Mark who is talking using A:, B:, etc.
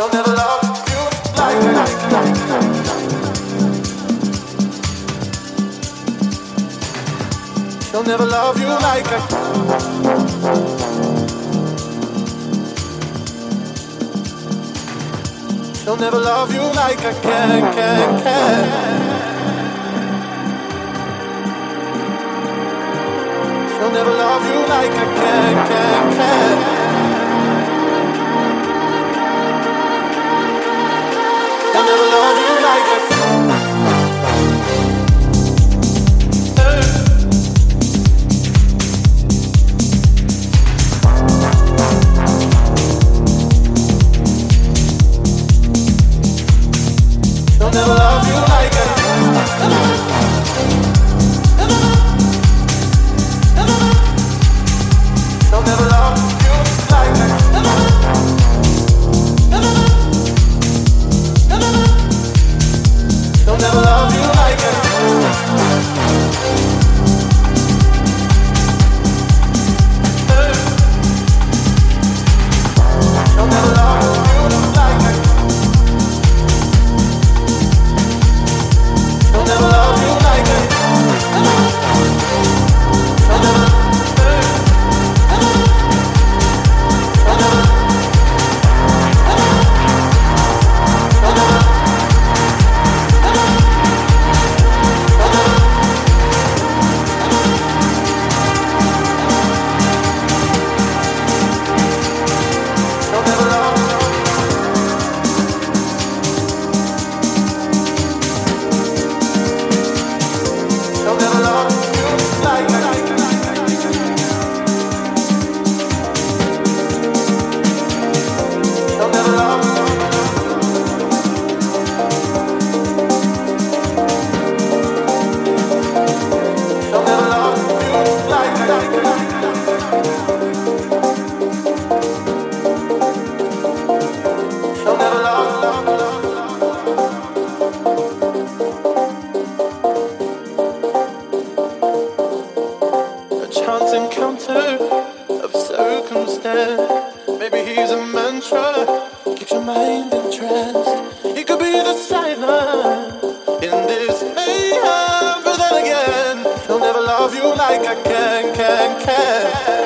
A: She'll never love you like I. She'll never love you like I can. She'll never love you like I can. She'll never love you like I can. Never love you like I. She'll never love you like I. She'll never love you like I. She'll never love you like I. She'll never love you like I. She'll never. Encounter of circumstance. Maybe he's a mantra, keeps your mind entranced. He could be the silence in this mayhem, but then again, he'll never love you like I can.